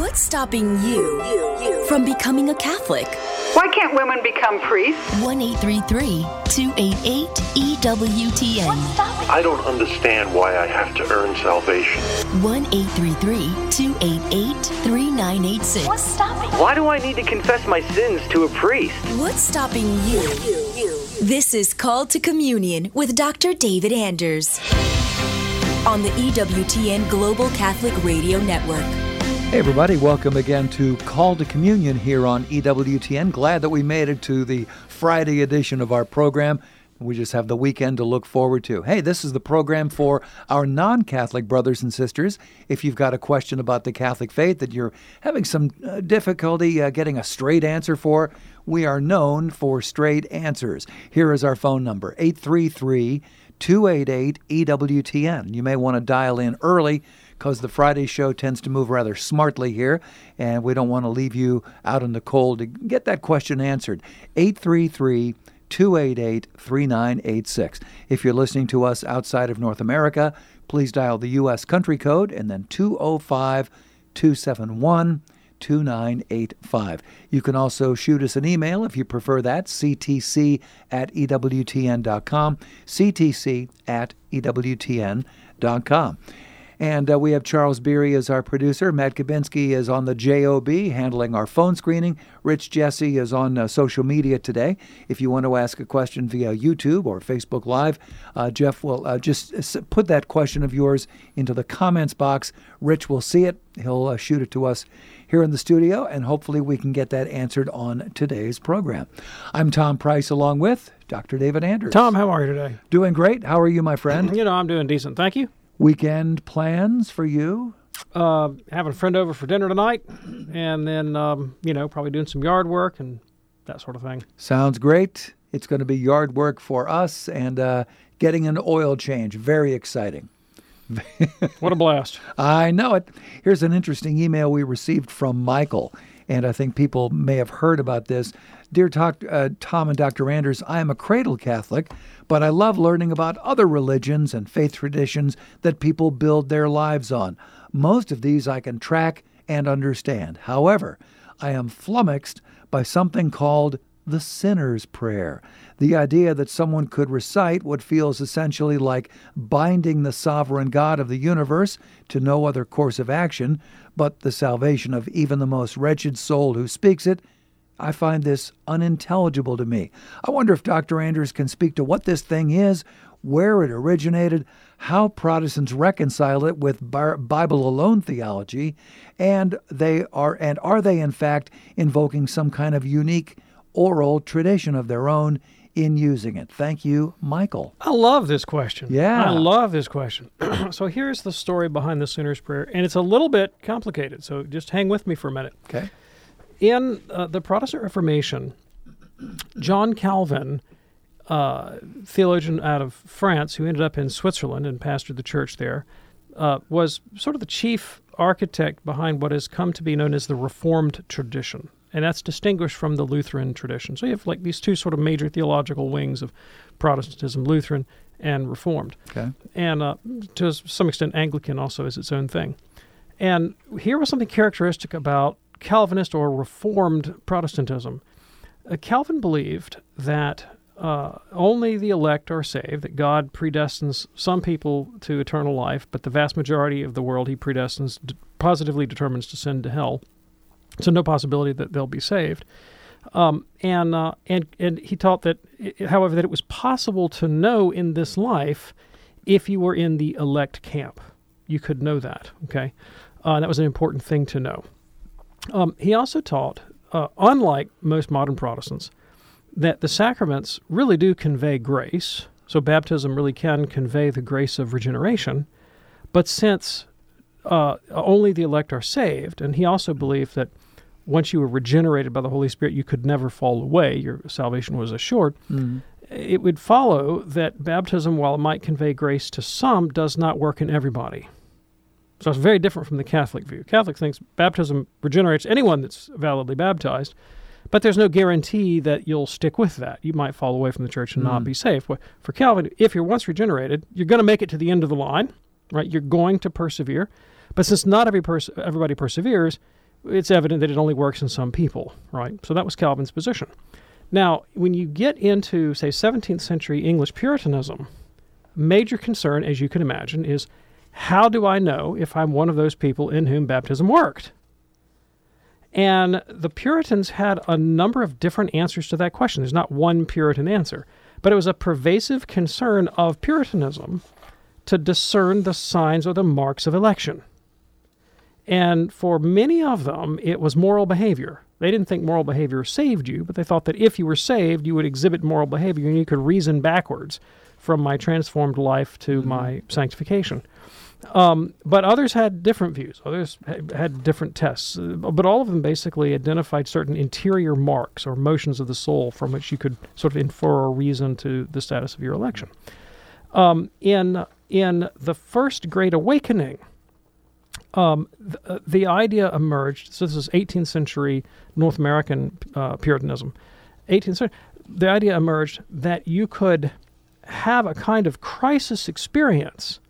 What's stopping you from becoming a Catholic? Why can't women become priests? 1-833-288-EWTN. I don't understand why I have to earn salvation. 1-833-288-3986. What's stopping? Why do I need to confess my sins to a priest? What's stopping you? This is Called to Communion with Dr. David Anders on the EWTN Global Catholic Radio Network. Hey everybody, welcome again to Call to Communion here on EWTN. Glad that we made it to the Friday edition of our program. We just have the weekend to look forward to. Hey, this is the program for our non-Catholic brothers and sisters. If you've got a question about the Catholic faith that you're having some difficulty getting a straight answer for, we are known for straight answers. Here is our phone number, 833-288-EWTN. You may want to dial in early because the Friday show tends to move rather smartly here, and we don't want to leave you out in the cold to get that question answered. 833-288-3986. If you're listening to us outside of North America, please dial the U.S. country code and then 205-271-2985. You can also shoot us an email if you prefer that, ctc@ewtn.com, ctc@ewtn.com. And we have Charles Beery as our producer. Matt Kabinski is on the JOB handling our phone screening. Rich Jesse is on social media today. If you want to ask a question via YouTube or Facebook Live, Jeff will just put that question of yours into the comments box. Rich will see it. He'll shoot it to us here in the studio, and hopefully we can get that answered on today's program. I'm Tom Price along with Dr. David Anders. Tom, how are you today? Doing great. How are you, my friend? I'm doing decent. Thank you. Weekend plans for you? Having a friend over for dinner tonight, and then, probably doing some yard work and that sort of thing. Sounds great. It's going to be yard work for us and getting an oil change. Very exciting. What a blast. I know it. Here's an interesting email we received from Michael, and I think people may have heard about this. Dear Tom and Dr. Anders, I am a cradle Catholic, but I love learning about other religions and faith traditions that people build their lives on. Most of these I can track and understand. However, I am flummoxed by something called the sinner's prayer. The idea that someone could recite what feels essentially like binding the sovereign God of the universe to no other course of action but the salvation of even the most wretched soul who speaks it. I find this unintelligible to me. I wonder if Dr. Anders can speak to what this thing is, where it originated, how Protestants reconcile it with Bible-alone theology, and are they in fact invoking some kind of unique oral tradition of their own in using it? Thank you, Michael. I love this question. Yeah. I love this question. So here's the story behind the sinner's prayer, and it's a little bit complicated, so just hang with me for a minute. Okay. In the Protestant Reformation, John Calvin, theologian out of France who ended up in Switzerland and pastored the church there, was sort of the chief architect behind what has come to be known as the Reformed tradition. And that's distinguished from the Lutheran tradition. So you have like these two sort of major theological wings of Protestantism, Lutheran and Reformed. Okay. And to some extent, Anglican also is its own thing. And here was something characteristic about Calvinist or Reformed Protestantism. Calvin believed that only the elect are saved, that God predestines some people to eternal life, but the vast majority of the world he predestines, positively determines to send to hell. So no possibility that they'll be saved. And he taught that, however, that it was possible to know in this life if you were in the elect camp. You could know that, okay? That was an important thing to know. He also taught, unlike most modern Protestants, that the sacraments really do convey grace. So baptism really can convey the grace of regeneration. But since only the elect are saved, and he also believed that once you were regenerated by the Holy Spirit, you could never fall away, your salvation was assured, it would follow that baptism, while it might convey grace to some, does not work in everybody. So it's very different from the Catholic view. Catholic thinks baptism regenerates anyone that's validly baptized, but there's no guarantee that you'll stick with that. You might fall away from the church and not be saved. For Calvin, if you're once regenerated, you're going to make it to the end of the line, right? You're going to persevere. But since not everybody perseveres, it's evident that it only works in some people, right? So that was Calvin's position. Now, when you get into, say, 17th century English Puritanism, major concern, as you can imagine, is how do I know if I'm one of those people in whom baptism worked? And the Puritans had a number of different answers to that question. There's not one Puritan answer, but it was a pervasive concern of Puritanism to discern the signs or the marks of election. And for many of them, it was moral behavior. They didn't think moral behavior saved you, but they thought that if you were saved, you would exhibit moral behavior and you could reason backwards from my transformed life to my sanctification. But others had different views. Others had different tests. But all of them basically identified certain interior marks or motions of the soul from which you could sort of infer or reason to the status of your election. In the First Great Awakening, the idea emerged, so this is 18th century North American Puritanism, 18th century, the idea emerged that you could have a kind of crisis experience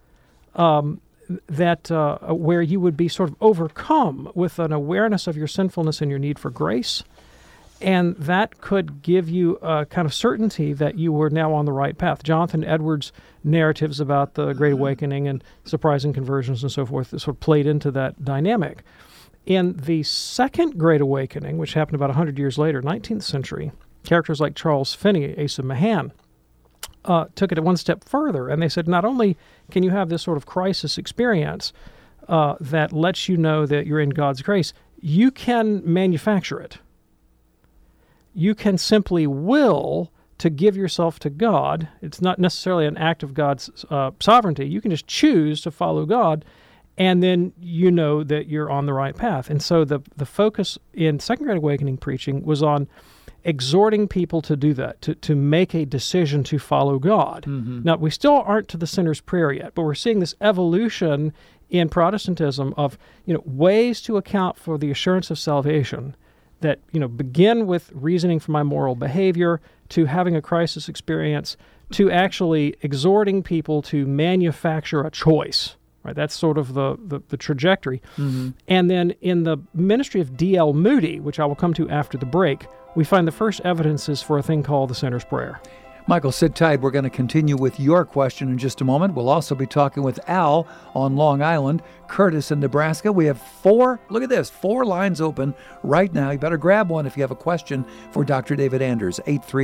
where you would be sort of overcome with an awareness of your sinfulness and your need for grace, and that could give you a kind of certainty that you were now on the right path. Jonathan Edwards' narratives about the Great Awakening and surprising conversions and so forth sort of played into that dynamic. In the Second Great Awakening, which happened about 100 years later, 19th century, characters like Charles Finney, Asa Mahan, took it one step further, and they said not only can you have this sort of crisis experience that lets you know that you're in God's grace, you can manufacture it. You can simply will to give yourself to God. It's not necessarily an act of God's sovereignty. You can just choose to follow God, and then you know that you're on the right path. And so the focus in Second Great Awakening preaching was on exhorting people to do that, to make a decision to follow God. Mm-hmm. Now, we still aren't to the sinner's prayer yet, but we're seeing this evolution in Protestantism of ways to account for the assurance of salvation that begin with reasoning for my moral behavior, to having a crisis experience, to actually exhorting people to manufacture a choice. Right, that's sort of the trajectory. Mm-hmm. And then in the ministry of D.L. Moody, which I will come to after the break, we find the first evidences for a thing called the sinner's prayer. Michael, sit tight. We're going to continue with your question in just a moment. We'll also be talking with Al on Long Island, Curtis in Nebraska. We have four lines open right now. You better grab one if you have a question for Dr. David Anders.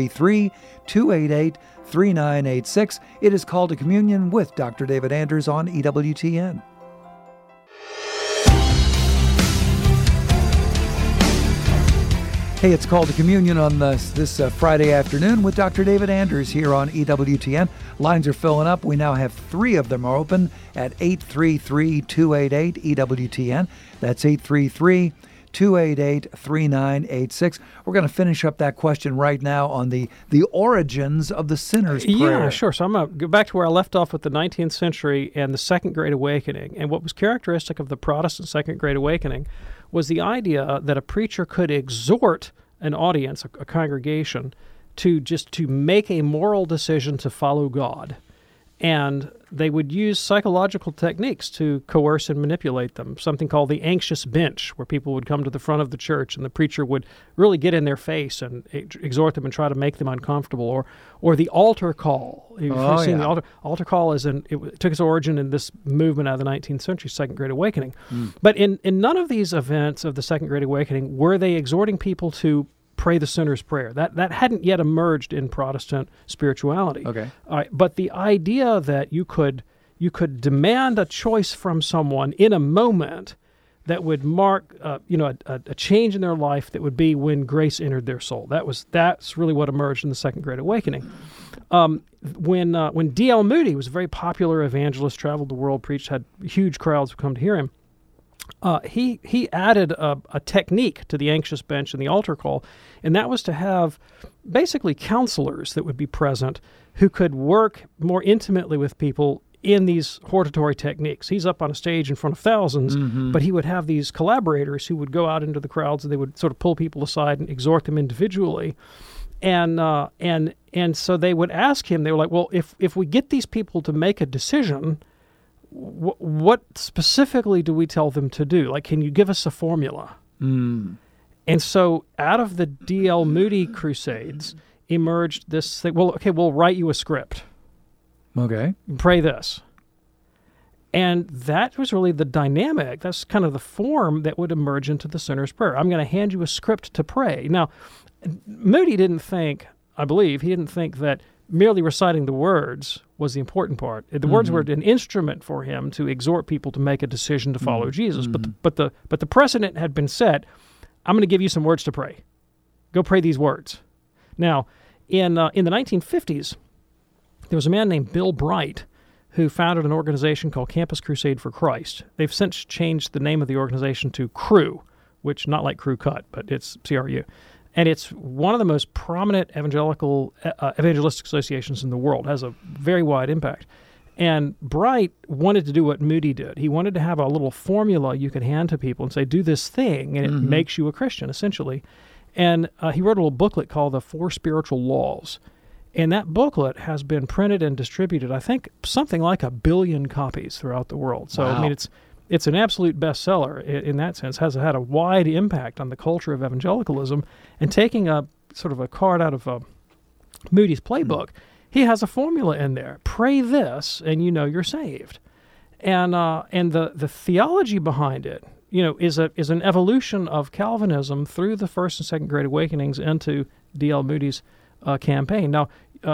833-288-3986. It is Called to Communion with Dr. David Anders on EWTN. Hey, it's Called to Communion on this Friday afternoon with Dr. David Anders here on EWTN. Lines are filling up. We now have three of them are open at 833-288-EWTN. That's 833-288-3986. We're going to finish up that question right now on the origins of the sinner's prayer. Yeah, sure. So I'm going to go back to where I left off with the 19th century and the Second Great Awakening. And what was characteristic of the Protestant Second Great Awakening was the idea that a preacher could exhort an audience, a congregation, to make a moral decision to follow God. And they would use psychological techniques to coerce and manipulate them, something called the anxious bench, where people would come to the front of the church and the preacher would really get in their face and exhort them and try to make them uncomfortable, or the altar call. You've seen the altar call it took its origin in this movement out of the 19th century, Second Great Awakening. But in none of these events of the Second Great Awakening were they exhorting people to pray the sinner's prayer. That hadn't yet emerged in Protestant spirituality. Okay. But the idea that you could demand a choice from someone in a moment that would mark a change in their life that would be when grace entered their soul. That's really what emerged in the Second Great Awakening. When D.L. Moody was a very popular evangelist, traveled the world, preached, had huge crowds who come to hear him. He added a technique to the anxious bench and the altar call, and that was to have basically counselors that would be present who could work more intimately with people in these hortatory techniques. He's up on a stage in front of thousands, but he would have these collaborators who would go out into the crowds and they would sort of pull people aside and exhort them individually. And so they would ask him, they were like, well, if we get these people to make a decision, what specifically do we tell them to do? Like, can you give us a formula? And so out of the D.L. Moody Crusades emerged this thing, well, okay, we'll write you a script. Okay. Pray this. And that was really the dynamic. That's kind of the form that would emerge into the sinner's prayer. I'm going to hand you a script to pray. Now, Moody didn't think, I believe, he didn't think that merely reciting the words was the important part. The words were an instrument for him to exhort people to make a decision to follow Jesus. But the precedent had been set. I'm going to give you some words to pray. Go pray these words. Now, in the 1950s, there was a man named Bill Bright who founded an organization called Campus Crusade for Christ. They've since changed the name of the organization to CRU, which not like Crew Cut, but it's CRU. And it's one of the most prominent evangelistic associations in the world. It has a very wide impact. And Bright wanted to do what Moody did. He wanted to have a little formula you could hand to people and say, do this thing, and it makes you a Christian, essentially. And he wrote a little booklet called The Four Spiritual Laws. And that booklet has been printed and distributed, I think, something like 1 billion copies throughout the world. So, wow. I mean, it's an absolute bestseller in that sense, has had a wide impact on the culture of evangelicalism. And taking a sort of a card out of Moody's playbook, he has a formula in there. Pray this, and you know you're saved. And the theology behind it, is an evolution of Calvinism through the First and Second Great Awakenings into D.L. Moody's campaign. Now,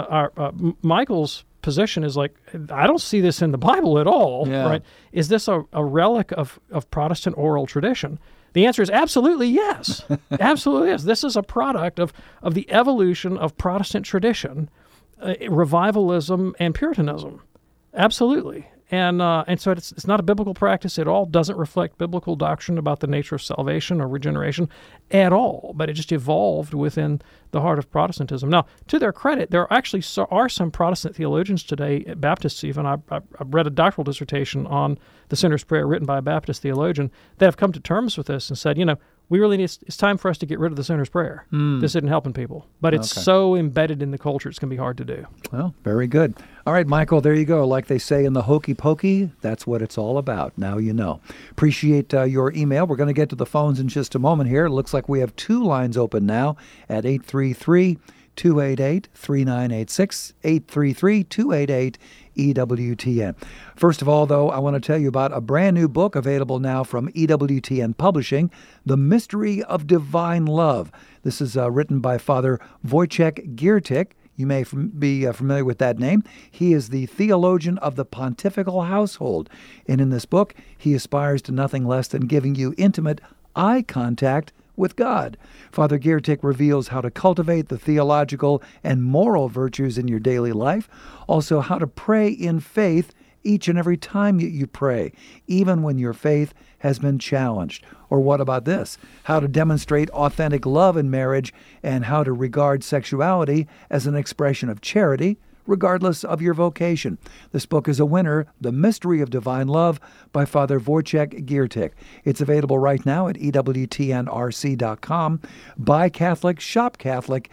Michael's position is like, I don't see this in the Bible at all, right? Is this a relic of Protestant oral tradition? The answer is absolutely yes. Absolutely yes. This is a product of the evolution of Protestant tradition, revivalism, and Puritanism. Absolutely. And so it's not a biblical practice at all, doesn't reflect biblical doctrine about the nature of salvation or regeneration at all, but it just evolved within the heart of Protestantism. Now, to their credit, there actually are some Protestant theologians today, Baptists even. I read a doctoral dissertation on the sinner's prayer written by a Baptist theologian that have come to terms with this and said, we really need, it's time for us to get rid of the sinner's prayer. This isn't helping people. But it's so embedded in the culture, it's going to be hard to do. Well, very good. All right, Michael, there you go. Like they say in the hokey pokey, that's what it's all about. Now you know. Appreciate your email. We're going to get to the phones in just a moment here. It looks like we have 2 lines open now at 833-288-3986, 833-288-EWTN. First of all, though, I want to tell you about a brand new book available now from EWTN Publishing, The Mystery of Divine Love. This is written by Father Wojciech Giertych. You may be familiar with that name. He is the theologian of the pontifical household. And in this book, he aspires to nothing less than giving you intimate eye contact with God. Father Giertych reveals how to cultivate the theological and moral virtues in your daily life, also how to pray in faith each and every time you pray, even when your faith has been challenged. Or what about this? How to demonstrate authentic love in marriage and how to regard sexuality as an expression of charity, regardless of your vocation. This book is a winner, The Mystery of Divine Love by Father Wojciech Giertych. It's available right now at EWTNRC.com. Buy Catholic, shop Catholic,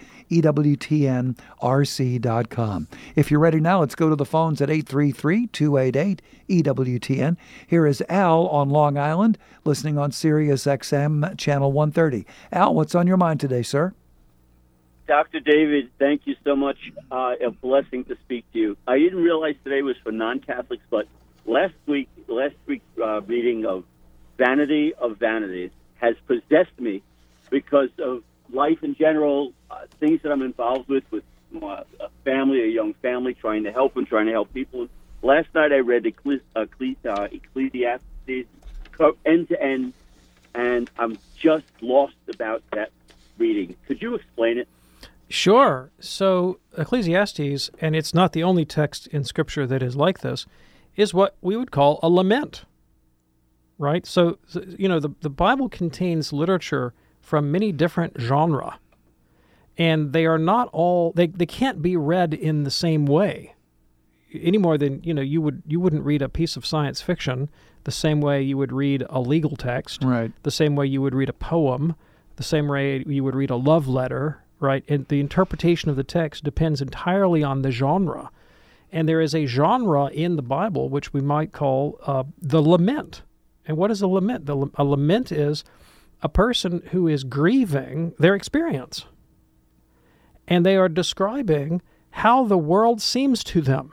EWTNRC.com. If you're ready now, let's go to the phones at 833-288-EWTN. Here is Al on Long Island, listening on Sirius XM Channel 130. Al, what's on your mind today, sir? Dr. David, thank you so much. A blessing to speak to you. I didn't realize today was for non-Catholics, but last week's reading of Vanity of Vanities has possessed me because of life in general, things that I'm involved with a family, a young family, trying to help people. Last night I read Ecclesiastes end to end, and I'm just lost about that reading. Could you explain it? Sure. So Ecclesiastes, and it's not the only text in Scripture that is like this, is what we would call a lament, right? So the Bible contains literature from many different genres, and they are not all, they can't be read in the same way, any more than, you wouldn't read a piece of science fiction the same way you would read a legal text, right? The same way you would read a poem, the same way you would read a love letter, right? And the interpretation of the text depends entirely on the genre. And there is a genre in the Bible which we might call the lament. And what is a lament? A lament is a person who is grieving their experience. And they are describing how the world seems to them.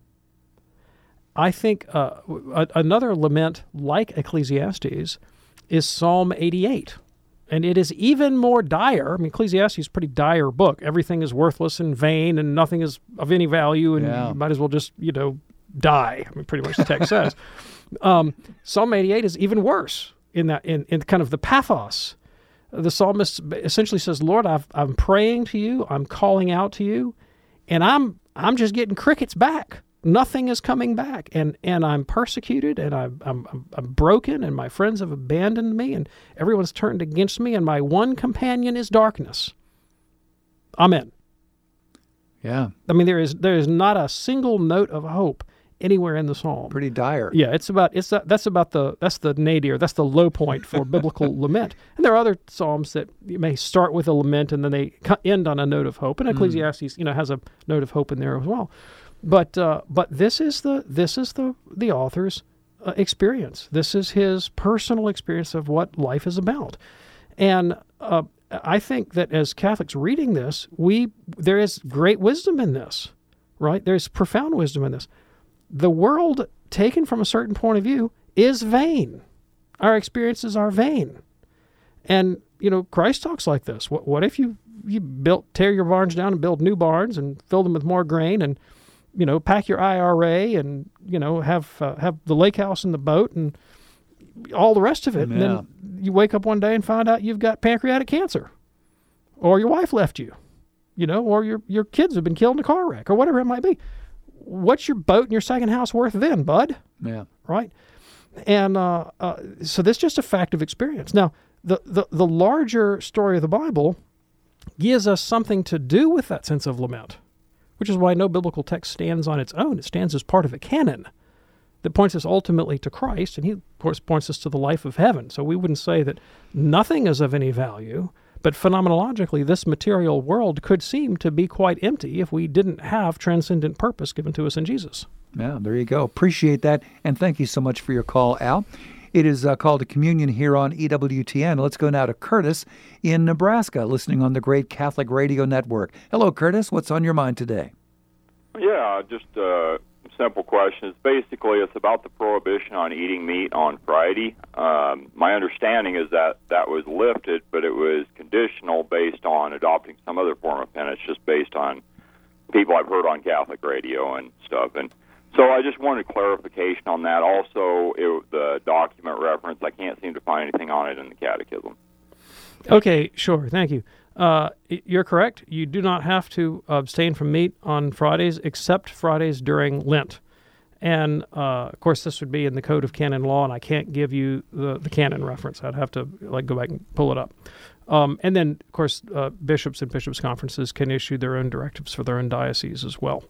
I think another lament like Ecclesiastes is Psalm 88. And it is even more dire. I mean, Ecclesiastes is a pretty dire book. Everything is worthless and vain, and nothing is of any value, and you might as well just, die. I mean, pretty much the text says. Psalm 88 is even worse in that, in kind of the pathos. The psalmist essentially says, Lord, I'm praying to you, I'm calling out to you, and I'm just getting crickets back. Nothing is coming back, and I'm persecuted, and I'm broken, and my friends have abandoned me, and everyone's turned against me, and my one companion is darkness. Amen. Yeah. I mean, there is not a single note of hope anywhere in the psalm. Pretty dire. Yeah, that's the nadir. That's the low point for biblical lament. And there are other psalms that you may start with a lament and then they end on a note of hope. And Ecclesiastes, has a note of hope in there as well. But this is the author's experience. This is his personal experience of what life is about. And I think that as Catholics reading this, there is great wisdom in this, right? There's profound wisdom in this. The world, taken from a certain point of view, is vain. Our experiences are vain. And, Christ talks like this. What if you tear your barns down and build new barns and fill them with more grain and, pack your IRA and, have the lake house and the boat and all the rest of it. Yeah. And then you wake up one day and find out you've got pancreatic cancer, or your wife left you, or your kids have been killed in a car wreck, or whatever it might be. What's your boat and your second house worth then, bud? Yeah. Right? And so this is just a fact of experience. Now, the larger story of the Bible gives us something to do with that sense of lament, which is why no biblical text stands on its own. It stands as part of a canon that points us ultimately to Christ, and he, of course, points us to the life of heaven. So we wouldn't say that nothing is of any value, but phenomenologically, this material world could seem to be quite empty if we didn't have transcendent purpose given to us in Jesus. Yeah, there you go. Appreciate that, and thank you so much for your call, Al. It is Call to Communion here on EWTN. Let's go now to Curtis in Nebraska, listening on the Great Catholic Radio Network. Hello, Curtis. What's on your mind today? Yeah, just a simple question. It's about the prohibition on eating meat on Friday. My understanding is that was lifted, but it was conditional based on adopting some other form of penance, just based on people I've heard on Catholic radio and stuff. And so I just wanted clarification on that. Also, the document reference, I can't seem to find anything on it in the Catechism. Okay, sure. Thank you. You're correct. You do not have to abstain from meat on Fridays, except Fridays during Lent. And, of course, this would be in the Code of Canon Law, and I can't give you the canon reference. I'd have to go back and pull it up. And then, of course, bishops and bishops' conferences can issue their own directives for their own diocese as well.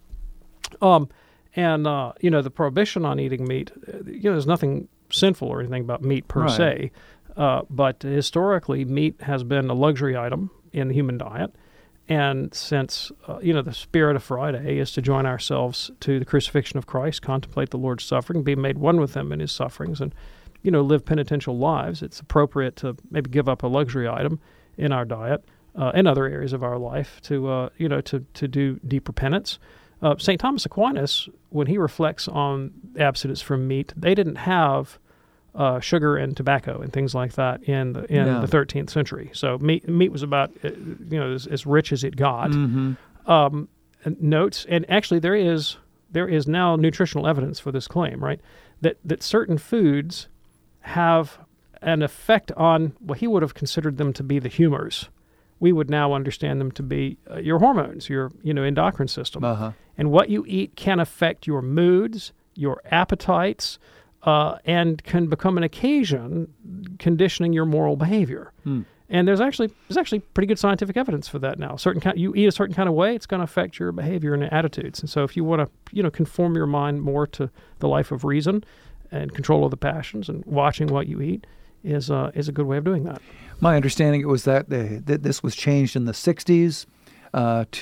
The prohibition on eating meat, there's nothing sinful or anything about meat per se. But historically, meat has been a luxury item in the human diet. And since, the spirit of Friday is to join ourselves to the crucifixion of Christ, contemplate the Lord's suffering, be made one with him in his sufferings, and, live penitential lives, it's appropriate to maybe give up a luxury item in our diet and other areas of our life to do deeper penance. St. Thomas Aquinas, when he reflects on abstinence from meat, they didn't have sugar and tobacco and things like that in the 13th century. So meat was about as rich as it got. Mm-hmm. Notes, and actually there is now nutritional evidence for this claim, right? That certain foods have an effect on what he would have considered them to be the humors. We would now understand them to be your hormones, your endocrine system, and what you eat can affect your moods, your appetites. And can become an occasion conditioning your moral behavior. And there's actually pretty good scientific evidence for that now. You eat a certain kind of way, it's going to affect your behavior and attitudes. And so if you want to conform your mind more to the life of reason and control of the passions, and watching what you eat is a good way of doing that. My understanding it was that this was changed in the 60s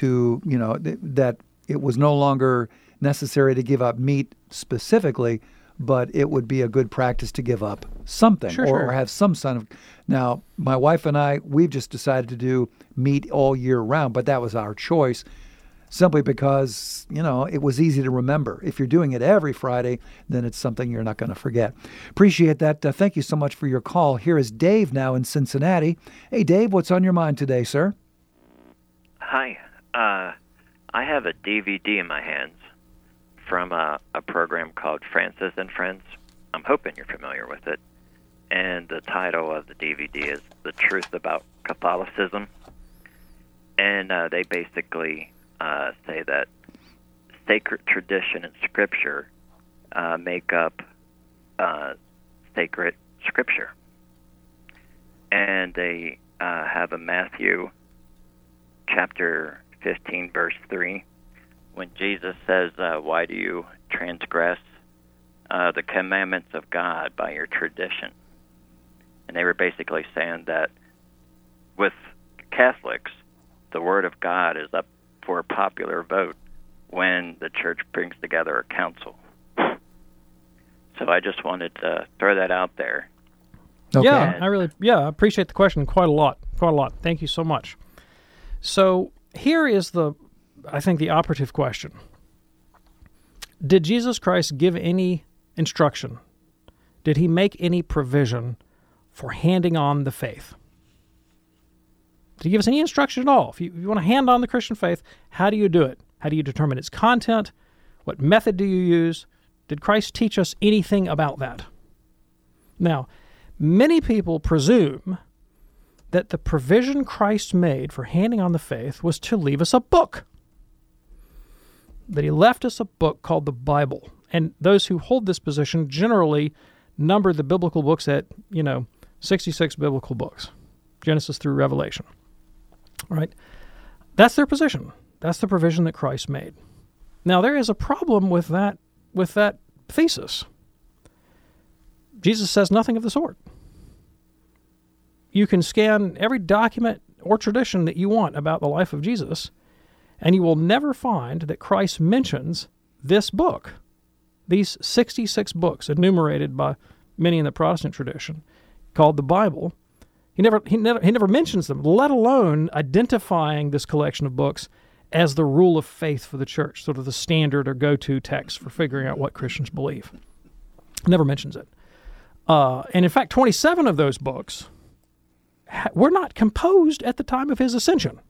that it was no longer necessary to give up meat specifically, but it would be a good practice to give up something or have some sign of. Now, my wife and I, we've just decided to do meat all year round, but that was our choice simply because, it was easy to remember. If you're doing it every Friday, then it's something you're not going to forget. Appreciate that. Thank you so much for your call. Here is Dave now in Cincinnati. Hey, Dave, what's on your mind today, sir? Hi. I have a DVD in my hands from a program called Francis and Friends. I'm hoping you're familiar with it. And the title of the DVD is The Truth About Catholicism. And they basically say that sacred tradition and Scripture make up sacred Scripture. And they have a Matthew chapter 15, verse 3, when Jesus says, why do you transgress the commandments of God by your tradition? And they were basically saying that with Catholics, the Word of God is up for a popular vote when the church brings together a council. So I just wanted to throw that out there. Okay. I appreciate the question quite a lot. Thank you so much. So here is I think the operative question. Did Jesus Christ give any instruction? Did he make any provision for handing on the faith? Did he give us any instruction at all? If you want to hand on the Christian faith, how do you do it? How do you determine its content? What method do you use? Did Christ teach us anything about that? Now, many people presume that the provision Christ made for handing on the faith was to leave us a book. That he left us a book called the Bible. And those who hold this position generally number the biblical books at, 66 biblical books, Genesis through Revelation. All right? That's their position. That's the provision that Christ made. Now, there is a problem with that thesis. Jesus says nothing of the sort. You can scan every document or tradition that you want about the life of Jesus, and you will never find that Christ mentions this book, these 66 books enumerated by many in the Protestant tradition, called the Bible. He never mentions them, let alone identifying this collection of books as the rule of faith for the church, sort of the standard or go-to text for figuring out what Christians believe. Never mentions it. And in fact, 27 of those books were not composed at the time of his ascension.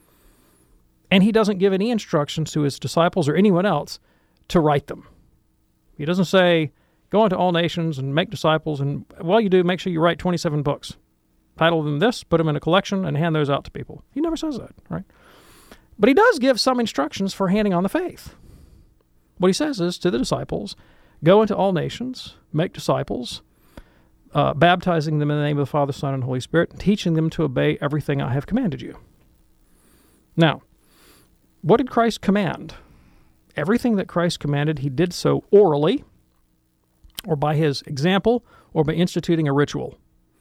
And he doesn't give any instructions to his disciples or anyone else to write them. He doesn't say, go into all nations and make disciples, and while you do, make sure you write 27 books. Title them this, put them in a collection, and hand those out to people. He never says that, right? But he does give some instructions for handing on the faith. What he says is to the disciples, go into all nations, make disciples, baptizing them in the name of the Father, Son, and Holy Spirit, and teaching them to obey everything I have commanded you. Now, what did Christ command? Everything that Christ commanded, he did so orally, or by his example, or by instituting a ritual.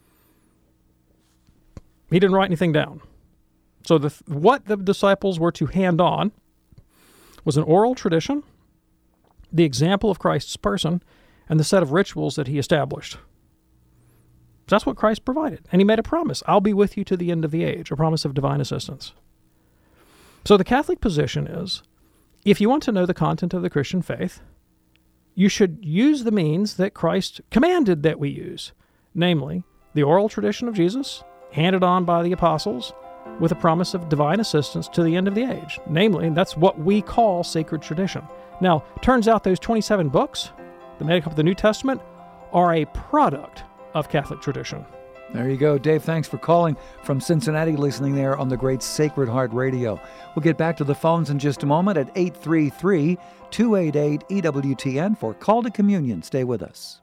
He didn't write anything down. So what the disciples were to hand on was an oral tradition, the example of Christ's person, and the set of rituals that he established. That's what Christ provided. And he made a promise. I'll be with you to the end of the age, a promise of divine assistance. So the Catholic position is, if you want to know the content of the Christian faith, you should use the means that Christ commanded that we use, namely the oral tradition of Jesus, handed on by the apostles, with a promise of divine assistance to the end of the age. Namely, that's what we call sacred tradition. Now, turns out those 27 books that make up the New Testament are a product of Catholic tradition. There you go. Dave, thanks for calling from Cincinnati, listening there on the great Sacred Heart Radio. We'll get back to the phones in just a moment at 833-288-EWTN for Call to Communion. Stay with us.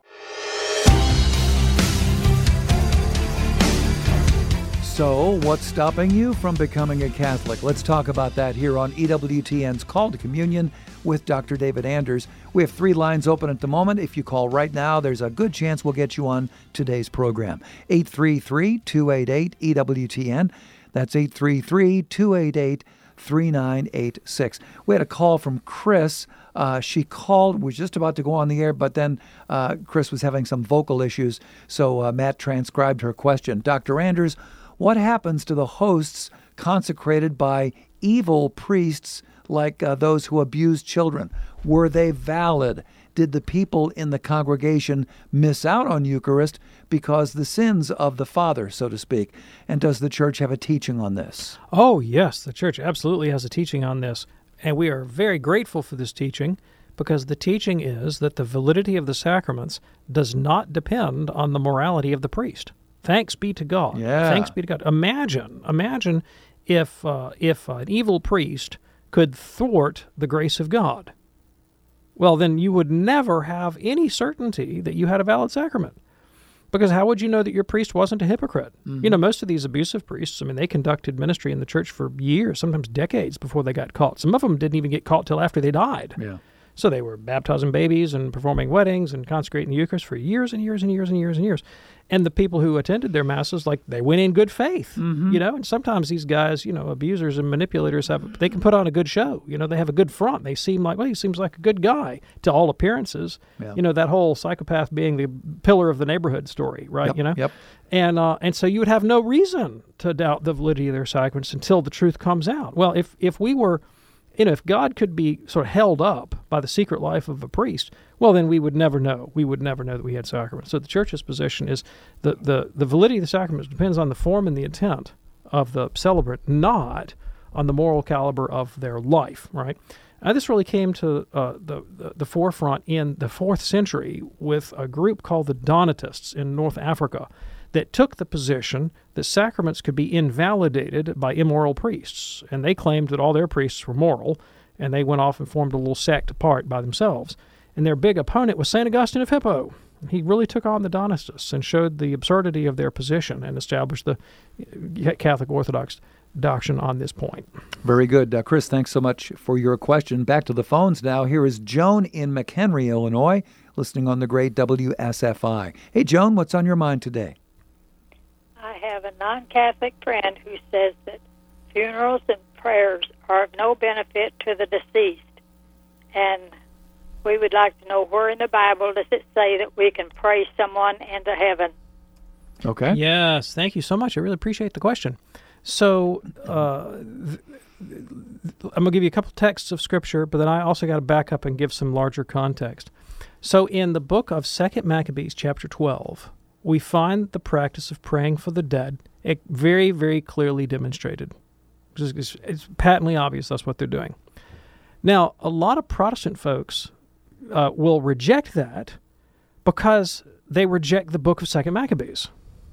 So, what's stopping you from becoming a Catholic? Let's talk about that here on EWTN's Call to Communion with Dr. David Anders. We have 3 lines open at the moment. If you call right now, there's a good chance we'll get you on today's program. 833-288-EWTN. That's 833-288-EWTN. 888-267-3986. We had a call from Chris. She called, was just about to go on the air, but then Chris was having some vocal issues, so Matt transcribed her question. Dr. Anders, what happens to the hosts consecrated by evil priests like those who abuse children? Were they valid? Did the people in the congregation miss out on Eucharist because the sins of the father, so to speak? And does the church have a teaching on this? Oh, yes, the church absolutely has a teaching on this. And we are very grateful for this teaching, because the teaching is that the validity of the sacraments does not depend on the morality of the priest. Thanks be to God. Yeah. Thanks be to God. Imagine if an evil priest could thwart the grace of God. Well, then you would never have any certainty that you had a valid sacrament. Because how would you know that your priest wasn't a hypocrite? Mm-hmm. You know, most of these abusive priests, they conducted ministry in the church for years, sometimes decades before they got caught. Some of them didn't even get caught till after they died. Yeah. So they were baptizing babies and performing weddings and consecrating the Eucharist for years and years and years and years and years. And the people who attended their masses, they went in good faith, and sometimes these guys, abusers and manipulators, they can put on a good show. They have a good front. They seem like, he seems like a good guy to all appearances. Yeah. That whole psychopath being the pillar of the neighborhood story, right? Yep. And so you would have no reason to doubt the validity of their sacraments until the truth comes out. Well, if we were, if God could be sort of held up by the secret life of a priest, well, then we would never know. We would never know that we had sacraments. So the Church's position is the validity of the sacraments depends on the form and the intent of the celebrant, not on the moral caliber of their life, right? This really came to the forefront in the 4th century with a group called the Donatists in North Africa that took the position that sacraments could be invalidated by immoral priests. And they claimed that all their priests were moral, and they went off and formed a little sect apart by themselves. And their big opponent was St. Augustine of Hippo. He really took on the Donatists and showed the absurdity of their position and established the Catholic Orthodox doctrine on this point. Very good. Chris, thanks so much for your question. Back to the phones now. Here is Joan in McHenry, Illinois, listening on the great WSFI. Hey, Joan, what's on your mind today? I have a non-Catholic friend who says that funerals and prayers are of no benefit to the deceased. And we would like to know, where in the Bible does it say that we can pray someone into heaven? Okay. Yes, thank you so much. I really appreciate the question. So I'm going to give you a couple texts of Scripture, but then I also got to back up and give some larger context. So in the book of 2 Maccabees, chapter 12, we find the practice of praying for the dead very, very clearly demonstrated. It's patently obvious that's what they're doing. Now, a lot of Protestant folks will reject that because they reject the book of 2 Maccabees.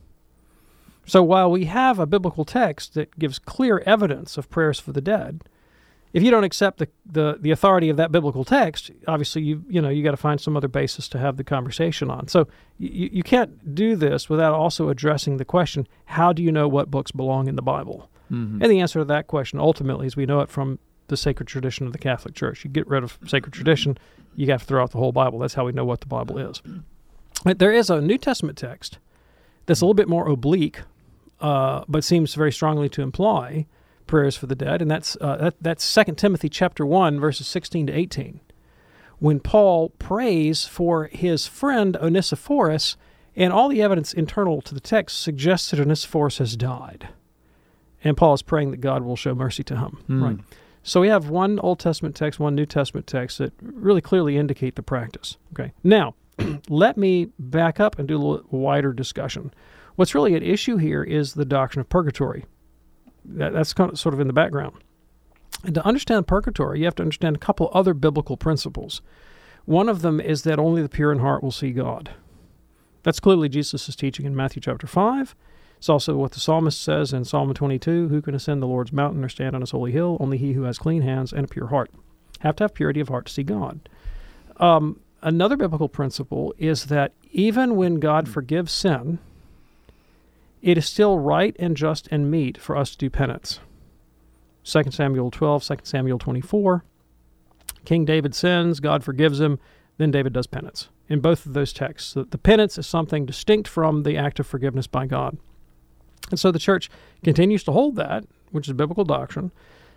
So while we have a biblical text that gives clear evidence of prayers for the dead, if you don't accept the authority of that biblical text, obviously you got to find some other basis to have the conversation on. So you can't do this without also addressing the question, how do you know what books belong in the Bible? Mm-hmm. And the answer to that question ultimately is we know it from the sacred tradition of the Catholic Church. You get rid of sacred tradition, you have to throw out the whole Bible. That's how we know what the Bible is. But there is a New Testament text that's a little bit more oblique, but seems very strongly to imply prayers for the dead, and that's 2 Timothy chapter 1, verses 16 to 18, when Paul prays for his friend Onesiphorus, and all the evidence internal to the text suggests that Onesiphorus has died. And Paul is praying that God will show mercy to him. Right. So we have one Old Testament text, one New Testament text that really clearly indicate the practice. Okay. Now, let me back up and do a little wider discussion. What's really at issue here is the doctrine of purgatory. That's kind of sort of in the background. And to understand purgatory, you have to understand a couple other biblical principles. One of them is that only the pure in heart will see God. That's clearly Jesus' teaching in Matthew chapter 5. It's also what the psalmist says in Psalm 22, who can ascend the Lord's mountain or stand on his holy hill? Only he who has clean hands and a pure heart. Have to have purity of heart to see God. Another biblical principle is that even when God forgives sin, it is still right and just and meet for us to do penance. 2 Samuel 12, 2 Samuel 24. King David sins, God forgives him, then David does penance. In both of those texts, the penance is something distinct from the act of forgiveness by God. And so the Church continues to hold that, which is biblical doctrine,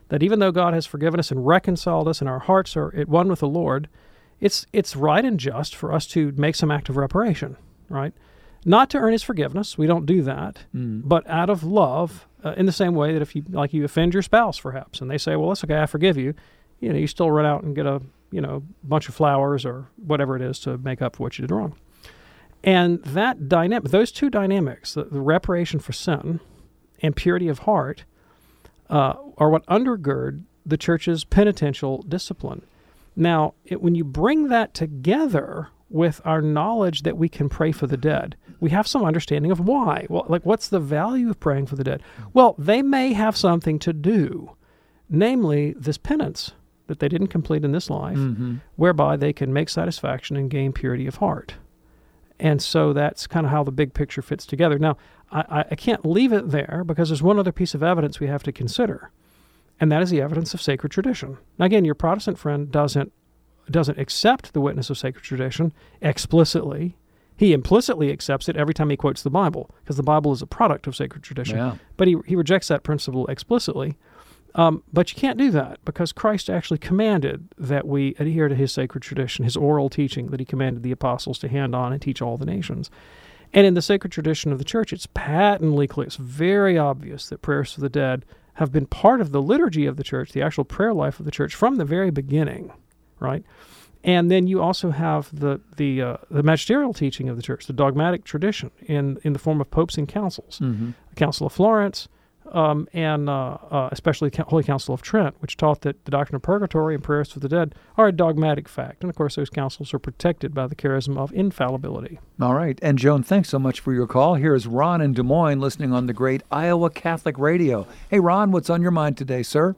that even though God has forgiven us and reconciled us and our hearts are at one with the Lord, it's right and just for us to make some act of reparation, right? Not to earn his forgiveness. We don't do that. But out of love, in the same way that if you offend your spouse, perhaps, and they say, well, that's okay, I forgive you, you still run out and get a bunch of flowers or whatever it is to make up for what you did wrong. And that those two dynamics, the reparation for sin and purity of heart, are what undergird the church's penitential discipline. Now, when you bring that together with our knowledge that we can pray for the dead, we have some understanding of why. Well, what's the value of praying for the dead? Well, they may have something to do, namely this penance that they didn't complete in this life, whereby they can make satisfaction and gain purity of heart. And so that's kind of how the big picture fits together. Now, I can't leave it there because there's one other piece of evidence we have to consider, and that is the evidence of sacred tradition. Now, again, your Protestant friend doesn't accept the witness of sacred tradition explicitly. He implicitly accepts it every time he quotes the Bible, because the Bible is a product of sacred tradition. Yeah. But he rejects that principle explicitly. But you can't do that because Christ actually commanded that we adhere to his sacred tradition, his oral teaching that he commanded the apostles to hand on and teach all the nations. And in the sacred tradition of the church, it's patently clear, it's very obvious that prayers for the dead have been part of the liturgy of the church, the actual prayer life of the church from the very beginning, right? And then you also have the magisterial teaching of the church, the dogmatic tradition in the form of popes and councils, the Council of Florence, and especially the Holy Council of Trent, which taught that the doctrine of purgatory and prayers for the dead are a dogmatic fact. And, of course, those councils are protected by the charism of infallibility. All right. And, Joan, thanks so much for your call. Here's Ron in Des Moines listening on the great Iowa Catholic Radio. Hey, Ron, what's on your mind today, sir?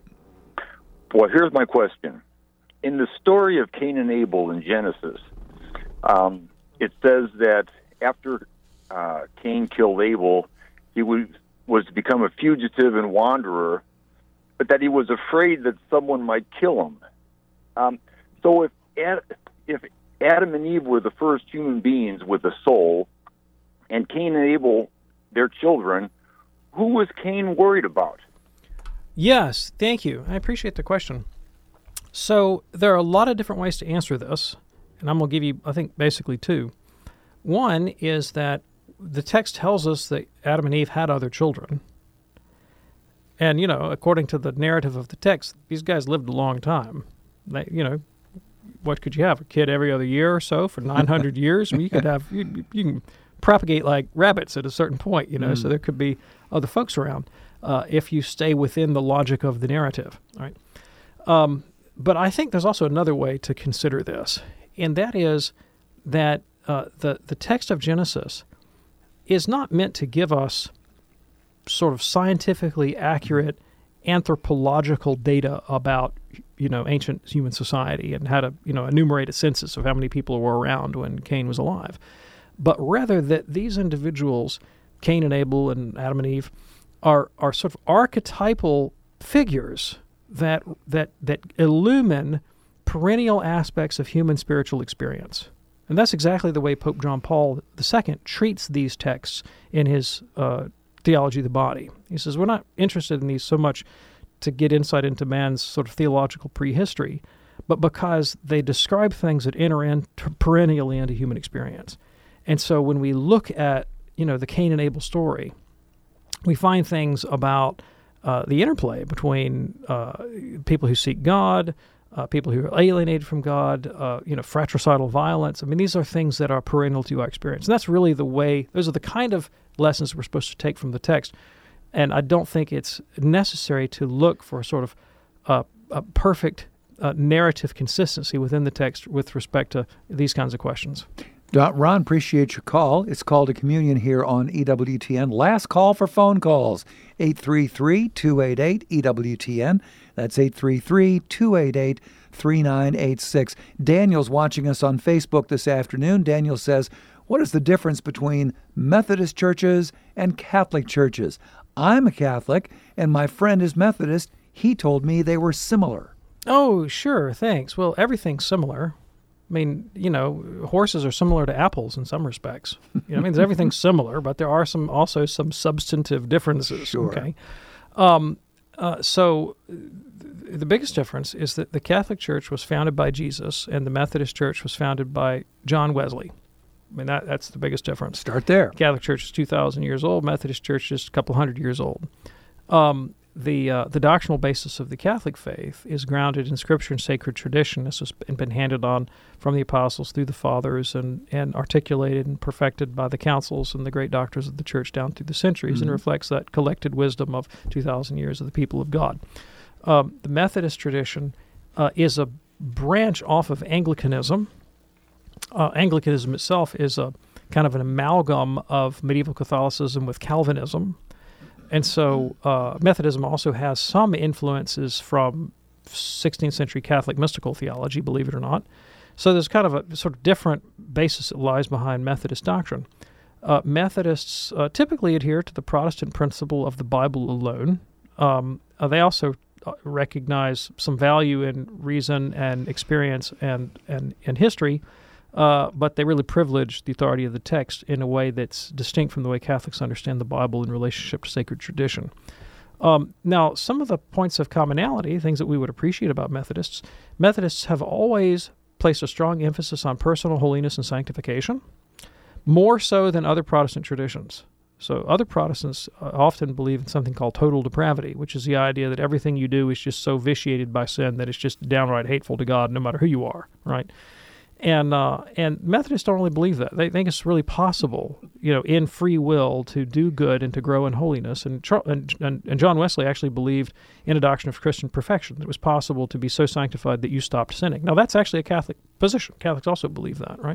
Well, here's my question. In the story of Cain and Abel in Genesis, it says that after Cain killed Abel, he was to become a fugitive and wanderer, but that he was afraid that someone might kill him. So if Adam and Eve were the first human beings with a soul, and Cain and Abel, their children, who was Cain worried about? Yes, thank you. I appreciate the question. So there are a lot of different ways to answer this, and I'm going to give you, I think, basically two. One is that the text tells us that Adam and Eve had other children. And, according to the narrative of the text, these guys lived a long time. They, what could you have? A kid every other year or so for 900 years? I mean, you could have, you can propagate like rabbits at a certain point, so there could be other folks around if you stay within the logic of the narrative, right? But I think there's also another way to consider this, and that is that the text of Genesis is not meant to give us sort of scientifically accurate anthropological data about, ancient human society and how to, enumerate a census of how many people were around when Cain was alive, but rather that these individuals, Cain and Abel and Adam and Eve, are sort of archetypal figures that illumine perennial aspects of human spiritual experience. And that's exactly the way Pope John Paul II treats these texts in his Theology of the Body. He says, we're not interested in these so much to get insight into man's sort of theological prehistory, but because they describe things that enter in perennially into human experience. And so when we look at, the Cain and Abel story, we find things about the interplay between people who seek God, people who are alienated from God, fratricidal violence. I mean, these are things that are perennial to our experience. And that's really those are the kind of lessons we're supposed to take from the text. And I don't think it's necessary to look for sort of a perfect narrative consistency within the text with respect to these kinds of questions. Ron, appreciate your call. It's Call to Communion here on EWTN. Last call for phone calls, 833-288-EWTN. That's 833-288-3986. Daniel's watching us on Facebook this afternoon. Daniel says, what is the difference between Methodist churches and Catholic churches? I'm a Catholic, and my friend is Methodist. He told me they were similar. Oh, sure, thanks. Well, everything's similar. I mean, horses are similar to apples in some respects. Everything's similar, but there are also some substantive differences. Sure. Okay. So the biggest difference is that the Catholic Church was founded by Jesus and the Methodist Church was founded by John Wesley. I mean, that's the biggest difference. Start there. Catholic Church is 2,000 years old. Methodist Church is a couple hundred years old. The doctrinal basis of the Catholic faith is grounded in Scripture and sacred tradition. This has been handed on from the apostles through the fathers and articulated and perfected by the councils and the great doctors of the Church down through the centuries, and reflects that collected wisdom of 2,000 years of the people of God. The Methodist tradition is a branch off of Anglicanism. Anglicanism itself is a kind of an amalgam of medieval Catholicism with Calvinism. And so Methodism also has some influences from 16th century Catholic mystical theology, believe it or not. So there's kind of a sort of different basis that lies behind Methodist doctrine. Methodists typically adhere to the Protestant principle of the Bible alone. They also recognize some value in reason and experience and history, but they really privilege the authority of the text in a way that's distinct from the way Catholics understand the Bible in relationship to sacred tradition. Now, some of the points of commonality, things that we would appreciate about Methodists have always placed a strong emphasis on personal holiness and sanctification, more so than other Protestant traditions. So other Protestants often believe in something called total depravity, which is the idea that everything you do is just so vitiated by sin that it's just downright hateful to God no matter who you are, right? And Methodists don't really believe that. They think it's really possible, in free will to do good and to grow in holiness. And John Wesley actually believed in a doctrine of Christian perfection, that it was possible to be so sanctified that you stopped sinning. Now, that's actually a Catholic position. Catholics also believe that, right?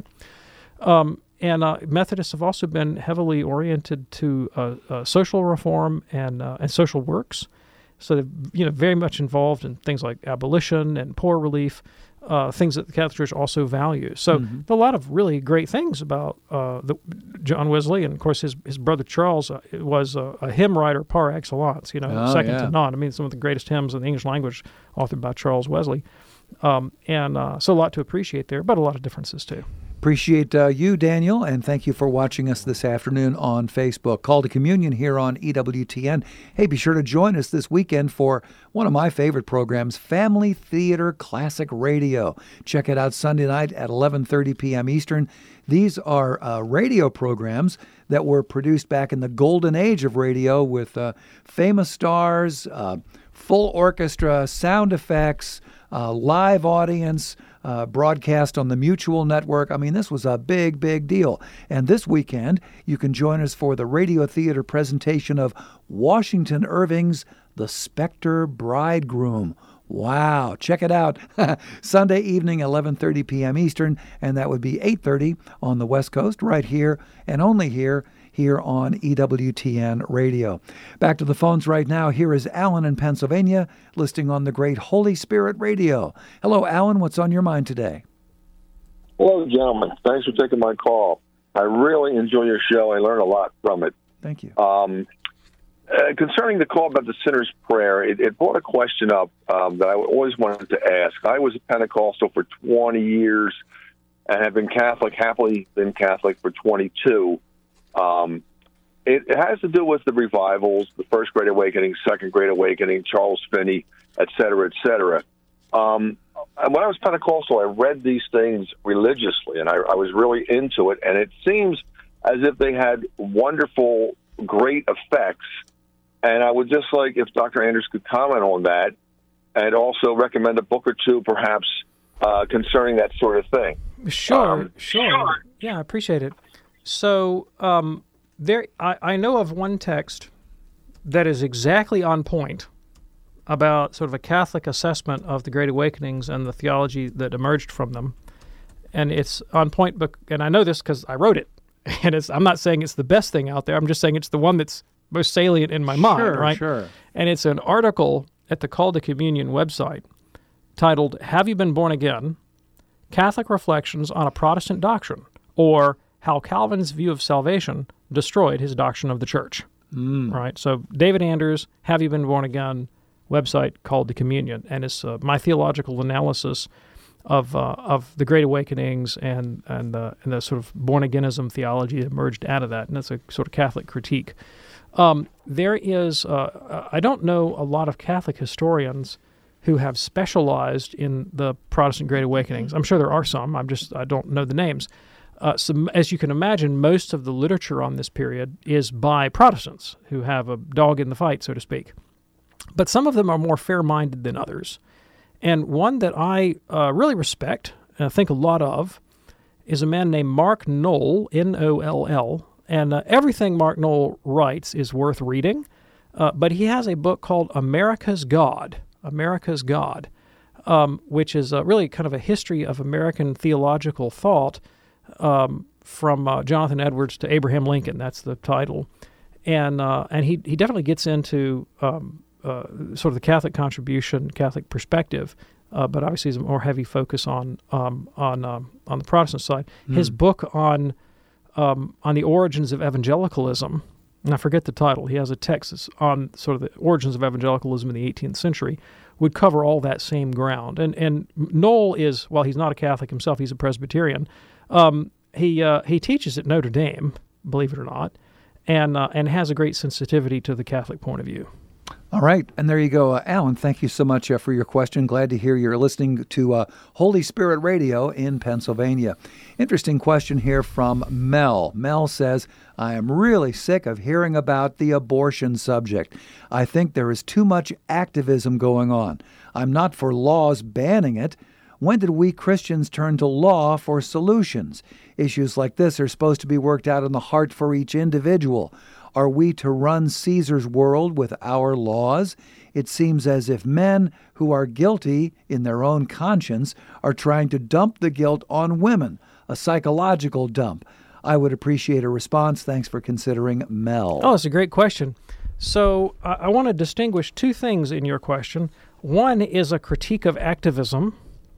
And Methodists have also been heavily oriented to social reform and social works. So they're very much involved in things like abolition and poor relief, things that the Catholic Church also values. So there are a lot of really great things about John Wesley, and of course his brother Charles was a hymn writer par excellence. Second to none. I mean, some of the greatest hymns in the English language authored by Charles Wesley, so a lot to appreciate there, but a lot of differences too. Appreciate you, Daniel, and thank you for watching us this afternoon on Facebook. Call to Communion here on EWTN. Hey, be sure to join us this weekend for one of my favorite programs, Family Theater Classic Radio. Check it out Sunday night at 11:30 p.m. Eastern. These are radio programs that were produced back in the golden age of radio with famous stars, full orchestra, sound effects, live audience, broadcast on the Mutual Network. I mean, this was a big, big deal. And this weekend, you can join us for the radio theater presentation of Washington Irving's The Spectre Bridegroom. Wow, check it out. Sunday evening, 11:30 p.m. Eastern, and that would be 8:30 on the West Coast, right here and only here on EWTN Radio. Back to the phones right now. Here is Alan in Pennsylvania, listening on the great Holy Spirit Radio. Hello, Alan. What's on your mind today? Hello, gentlemen. Thanks for taking my call. I really enjoy your show. I learn a lot from it. Thank you. Concerning the call about the sinner's prayer, it brought a question up that I always wanted to ask. I was a Pentecostal for 20 years and have been Catholic, happily been Catholic for 22. It has to do with the revivals, the First Great Awakening, Second Great Awakening, Charles Finney, et cetera, et cetera. When I was Pentecostal, I read these things religiously, and I was really into it, and it seems as if they had wonderful, great effects. And I would just like if Dr. Anders could comment on that and also recommend a book or two, perhaps, concerning that sort of thing. Sure. Yeah, I appreciate it. So I know of one text that is exactly on point about sort of a Catholic assessment of the Great Awakenings and the theology that emerged from them. And it's on point, and I know this because I wrote it. And I'm not saying it's the best thing out there. I'm just saying it's the one that's most salient in my mind, right? Sure. And it's an article at the Call to Communion website titled, Have You Been Born Again? Catholic Reflections on a Protestant Doctrine, or How Calvin's View of Salvation Destroyed His Doctrine of the Church. Right? So David Anders, Have You Been Born Again? Website Called to Communion. And it's my theological analysis of the Great Awakenings and the sort of born-againism theology that emerged out of that, and that's a sort of Catholic critique. there is, I don't know a lot of Catholic historians who have specialized in the Protestant Great Awakenings. I'm sure there are some. I don't know the names. So as you can imagine, most of the literature on this period is by Protestants who have a dog in the fight, so to speak. But some of them are more fair-minded than others. And one that I really respect, and I think a lot of, is a man named Mark Noll, Noll. And everything Mark Noll writes is worth reading. But he has a book called America's God, which is really kind of a history of American theological thought, from Jonathan Edwards to Abraham Lincoln. That's the title, and he definitely gets into sort of the Catholic contribution, Catholic perspective, but obviously there's a more heavy focus on the Protestant side. His book on the origins of evangelicalism, and I forget the title. He has a text that's on sort of the origins of evangelicalism in the 18th century. Would cover all that same ground. And Noll is, while he's not a Catholic himself, he's a Presbyterian. He teaches at Notre Dame, believe it or not, and has a great sensitivity to the Catholic point of view. All right, and there you go. Alan, thank you so much for your question. Glad to hear you're listening to Holy Spirit Radio in Pennsylvania. Interesting question here from Mel. Mel says, I am really sick of hearing about the abortion subject. I think there is too much activism going on. I'm not for laws banning it. When did we Christians turn to law for solutions? Issues like this are supposed to be worked out in the heart for each individual. Are we to run Caesar's world with our laws? It seems as if men who are guilty in their own conscience are trying to dump the guilt on women, a psychological dump. I would appreciate a response. Thanks for considering, Mel. Oh, it's a great question. So I want to distinguish two things in your question. One is a critique of activism,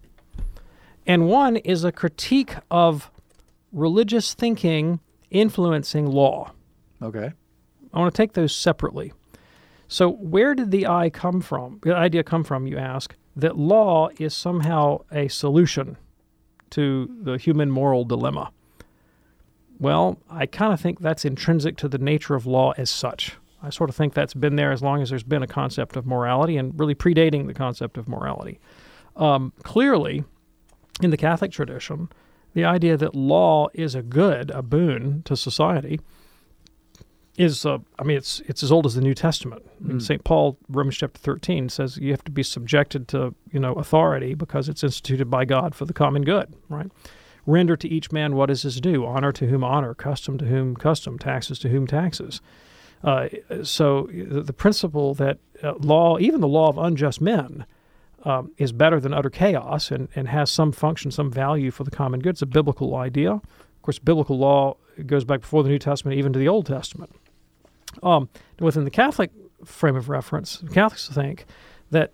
and one is a critique of religious thinking influencing law. Okay. I want to take those separately. So where did the idea come from, you ask, that law is somehow a solution to the human moral dilemma? Well, I kind of think that's intrinsic to the nature of law as such. I sort of think that's been there as long as there's been a concept of morality and really predating the concept of morality. Clearly, in the Catholic tradition, the idea that law is a boon to society, is, it's as old as the New Testament. St. Paul, Romans chapter 13, says you have to be subjected to, authority because it's instituted by God for the common good, right? Render to each man what is his due, honor to whom honor, custom to whom custom, taxes to whom taxes. So the principle that law, even the law of unjust men, is better than utter chaos and has some function, some value for the common good. It's a biblical idea. Of course, biblical law goes back before the New Testament, even to the Old Testament. Within the Catholic frame of reference, Catholics think that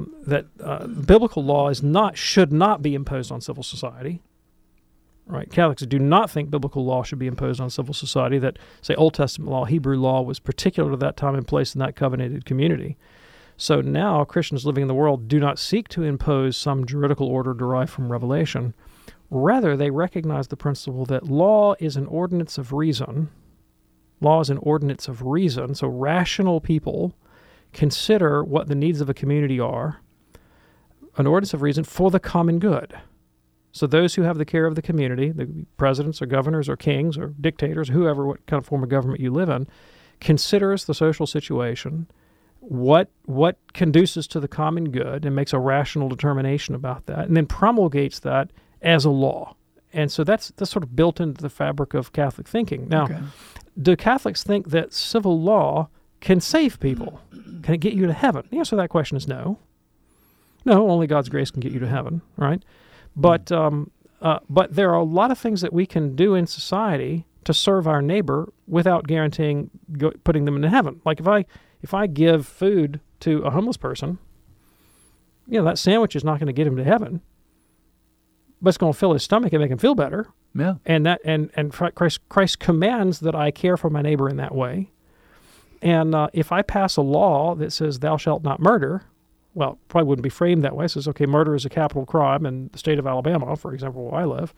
biblical law should not be imposed on civil society. Right? Catholics do not think biblical law should be imposed on civil society. That, say, Old Testament law, Hebrew law, was particular to that time and place in that covenanted community. So now Christians living in the world do not seek to impose some juridical order derived from revelation. Rather, they recognize the principle that law is an ordinance of reason. Law is an ordinance of reason, so rational people consider what the needs of a community are, an ordinance of reason for the common good. So those who have the care of the community, the presidents or governors or kings or dictators, whoever, what kind of form of government you live in, considers the social situation, what conduces to the common good, and makes a rational determination about that, and then promulgates that as a law. And so that's sort of built into the fabric of Catholic thinking. Now, do Catholics think that civil law can save people? Can it get you to heaven? The answer to that question is no. No, only God's grace can get you to heaven, right? But there are a lot of things that we can do in society to serve our neighbor without guaranteeing putting them into heaven. Like if I give food to a homeless person, that sandwich is not going to get him to heaven, but it's going to fill his stomach and make him feel better. Yeah. And Christ commands that I care for my neighbor in that way. And if I pass a law that says thou shalt not murder, well, it probably wouldn't be framed that way. It says, okay, murder is a capital crime in the state of Alabama, for example, where I live.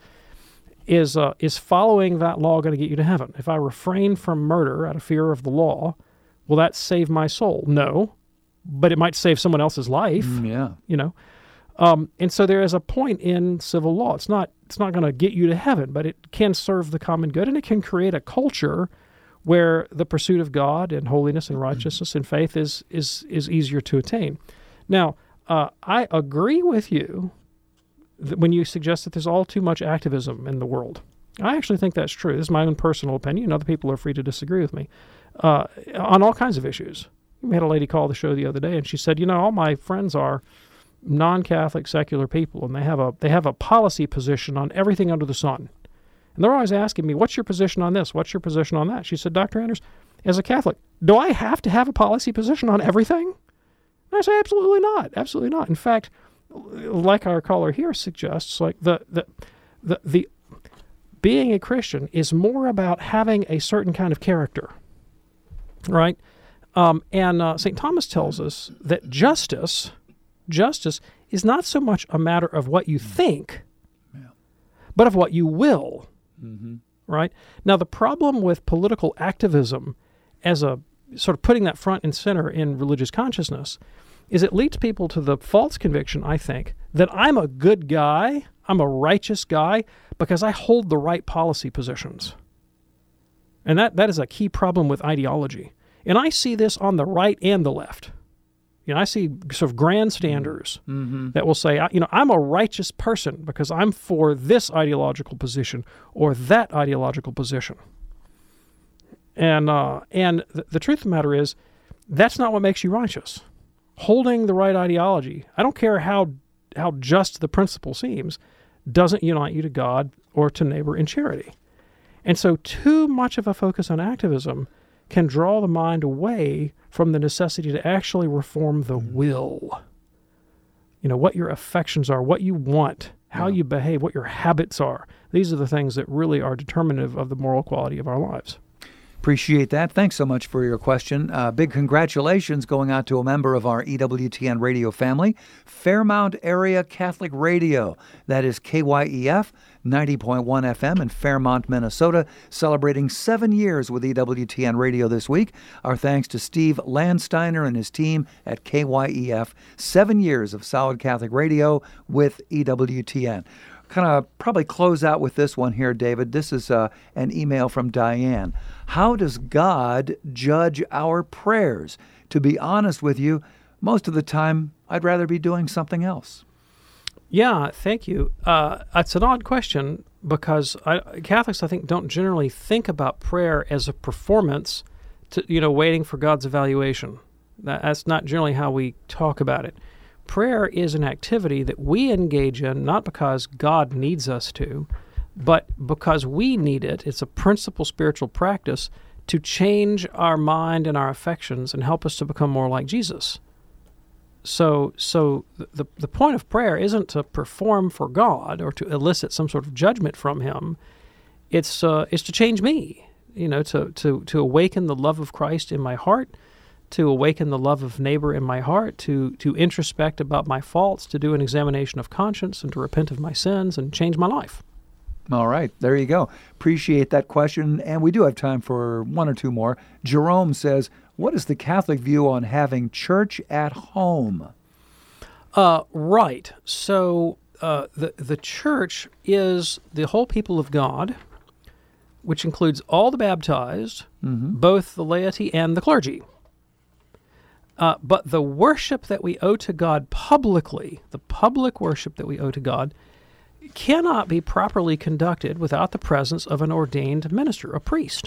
Is following that law going to get you to heaven? If I refrain from murder out of fear of the law, Will that save my soul? No, but it might save someone else's life. Yeah. You know, and so there is a point in civil law. It's not going to get you to heaven, but it can serve the common good, and it can create a culture where the pursuit of God and holiness and righteousness and faith is easier to attain. Now, I agree with you when you suggest that there's all too much activism in the world. I actually think that's true. This is my own personal opinion. Other people are free to disagree with me on all kinds of issues. We had a lady call the show the other day, and she said, all my friends are non-Catholic secular people, and they have a policy position on everything under the sun. And they're always asking me, what's your position on this? What's your position on that? She said, Dr. Anders, as a Catholic, do I have to have a policy position on everything? And I say, absolutely not. Absolutely not. In fact, like our caller here suggests, like the being a Christian is more about having a certain kind of character, right? And St. Thomas tells us that justice is not so much a matter of what you think, but of what you will, right? Now, the problem with political activism as a sort of putting that front and center in religious consciousness is it leads people to the false conviction, I think, that I'm a good guy, I'm a righteous guy, because I hold the right policy positions. And that is a key problem with ideology. And I see this on the right and the left. I see sort of grandstanders that will say, I'm a righteous person because I'm for this ideological position or that ideological position. And the truth of the matter is, that's not what makes you righteous. Holding the right ideology, I don't care how just the principle seems, doesn't unite you to God or to neighbor in charity. And so too much of a focus on activism can draw the mind away from the necessity to actually reform the will. What your affections are, what you want, how you behave, what your habits are. These are the things that really are determinative of the moral quality of our lives. Appreciate that. Thanks so much for your question. Big congratulations going out to a member of our EWTN radio family, Fairmount Area Catholic Radio. That is KYEF 90.1 FM in Fairmont, Minnesota, celebrating 7 years with EWTN Radio this week. Our thanks to Steve Landsteiner and his team at KYEF. 7 years of solid Catholic radio with EWTN. Kind of probably close out with this one here, David. This is an email from Diane. How does God judge our prayers? To be honest with you, most of the time, I'd rather be doing something else. Yeah, thank you. It's an odd question because Catholics, I think, don't generally think about prayer as a performance to, waiting for God's evaluation. That's not generally how we talk about it. Prayer is an activity that we engage in not because God needs us to, but because we need it. It's a principal spiritual practice to change our mind and our affections and help us to become more like Jesus. So the point of prayer isn't to perform for God or to elicit some sort of judgment from Him. It's to change me, to awaken the love of Christ in my heart, to awaken the love of neighbor in my heart, to introspect about my faults, to do an examination of conscience, and to repent of my sins and change my life. All right, there you go. Appreciate that question, and we do have time for one or two more. Jerome says, what is the Catholic view on having church at home? Right. So the church is the whole people of God, which includes all the baptized, both the laity and the clergy. But the worship that we owe to God publicly, the public worship that we owe to God, cannot be properly conducted without the presence of an ordained minister, a priest.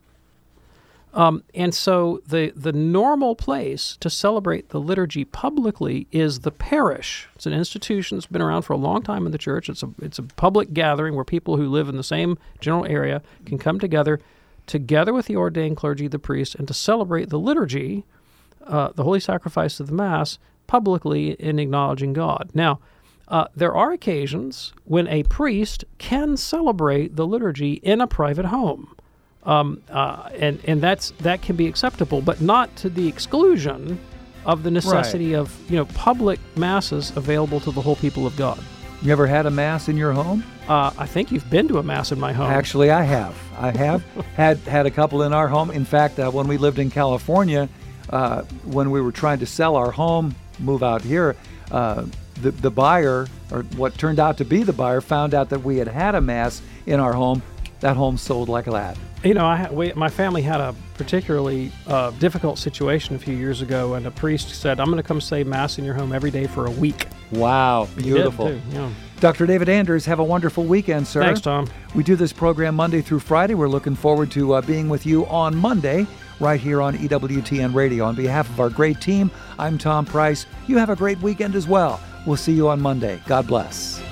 And so the normal place to celebrate the liturgy publicly is the parish. It's an institution that's been around for a long time in the church. It's a public gathering where people who live in the same general area can come together with the ordained clergy, the priest, and to celebrate the liturgy, the holy sacrifice of the Mass, publicly in acknowledging God. Now, there are occasions when a priest can celebrate the liturgy in a private home. And that can be acceptable, but not to the exclusion of the necessity of public masses available to the whole people of God. You ever had a Mass in your home? I think you've been to a Mass in my home. Actually, I have. I have had a couple in our home. In fact, when we lived in California, when we were trying to sell our home, move out here, the buyer, or what turned out to be the buyer, found out that we had a Mass in our home. That home sold like that. You know, my family had a particularly difficult situation a few years ago, and a priest said, I'm going to come say Mass in your home every day for a week. Wow, beautiful. He did, too, yeah. Dr. David Anders, have a wonderful weekend, sir. Thanks, Tom. We do this program Monday through Friday. We're looking forward to being with you on Monday right here on EWTN Radio. On behalf of our great team, I'm Tom Price. You have a great weekend as well. We'll see you on Monday. God bless.